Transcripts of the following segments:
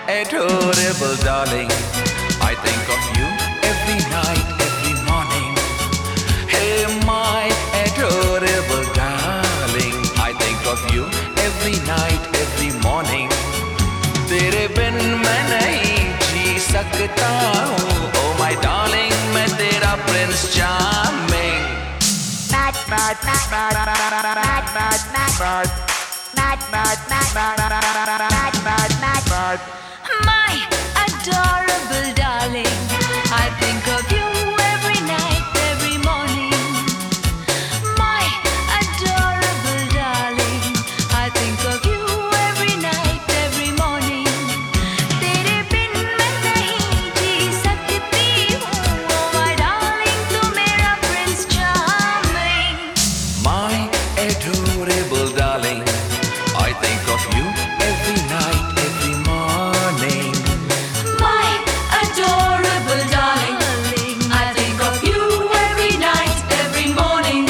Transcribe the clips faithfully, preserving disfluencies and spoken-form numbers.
adorable darling. I think of you every night, every morning. Hey, my adorable darling. I think of you every night, every morning. तेरे बिन मैं नहीं जी सकता हूँ. Oh my darling, मैं तेरा Prince Charming. Mad, mad, mad, mad, mad, mad, mad, mad, mad, mad, mad, mad, mad. My adorable darling, I think of you every night, every morning. My adorable darling, I think of you every night, every morning. तेरे बिन मैं नहीं जी सकती हूँ. Oh my darling, तू मेरा Prince Charming. My adorable darling, I think of you every night, every morning. My adorable darling, I think of you every night, every morning.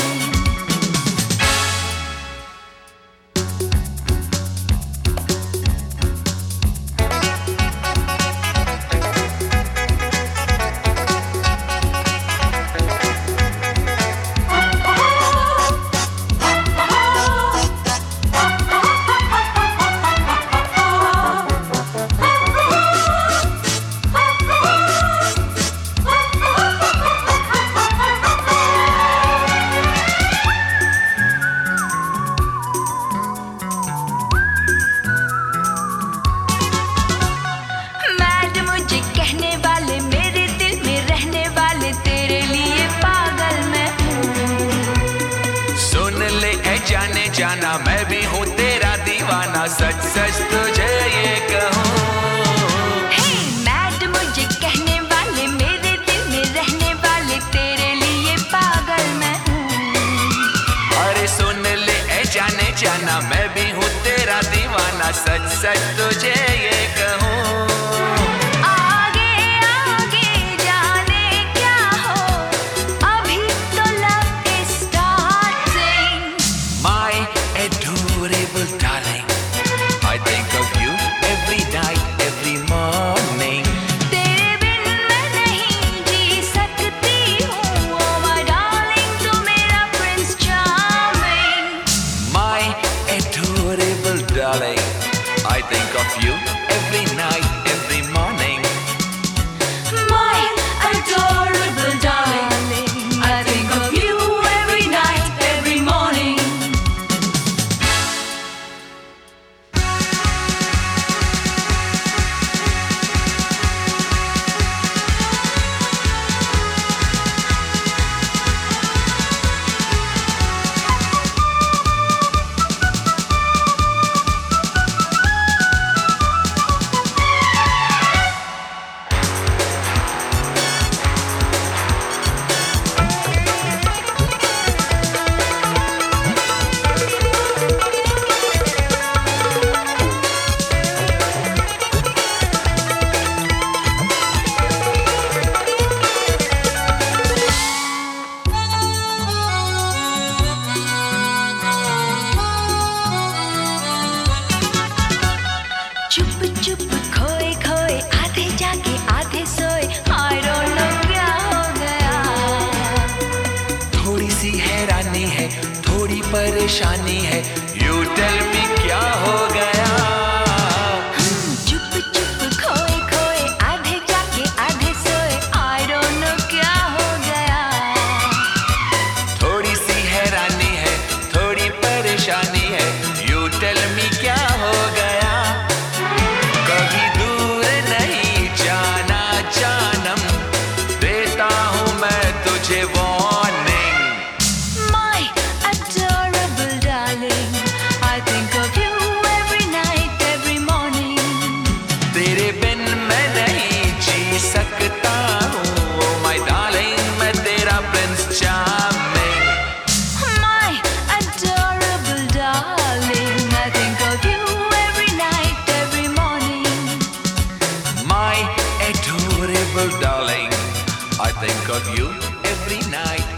Mad मुझे कहने वाले, मेरे दिल में रहने वाले, तेरे लिए पागल मैं हूँ. सुन ले ऐ जाने जाना, मैं भी हूँ तेरा दीवाना. सच सच तुझे ये कहूँ. Hey, मैड मुझे कहने वाले, मेरे दिल में रहने वाले, तेरे लिए पागल मैं हूँ. अरे सुन ले ऐ जाने जाना, मैं भी हूँ तेरा दीवाना. सच सच तुझे ये कहूँ. आगे आगे जाने क्या हो, अभी तो love is starting. My adorable darling, I think of you every night, every morning. तेरे बिन मैं नहीं जी सकती हूँ. Oh my darling, तू मेरा Prince Charming. My adorable darling, I think of you every night, every morning. My adorable darling, I think of you every night, every morning. चुप चुप खोए खोए, आधे जागे आधे सोए. I don't know क्या हो गया. थोड़ी सी हैरानी है, थोड़ी परेशानी है. You tell me क्या हो गया. चुप चुप खोए खोए, आधे जागे आधे सोए. I don't know क्या हो गया. थोड़ी सी हैरानी है, थोड़ी परेशानी है. You tell me क्या हो गया. कभी दूर नहीं जाना जानम, देता हूँ मैं तुझे warning. My adorable darling, I think of you every night, every morning. तेरे बिन मैं नहीं जी सकता हूँ. Oh my darling, मैं तेरा Prince Charming. My adorable darling, I think of you every night, every morning. My adorable darling, I think of you every night,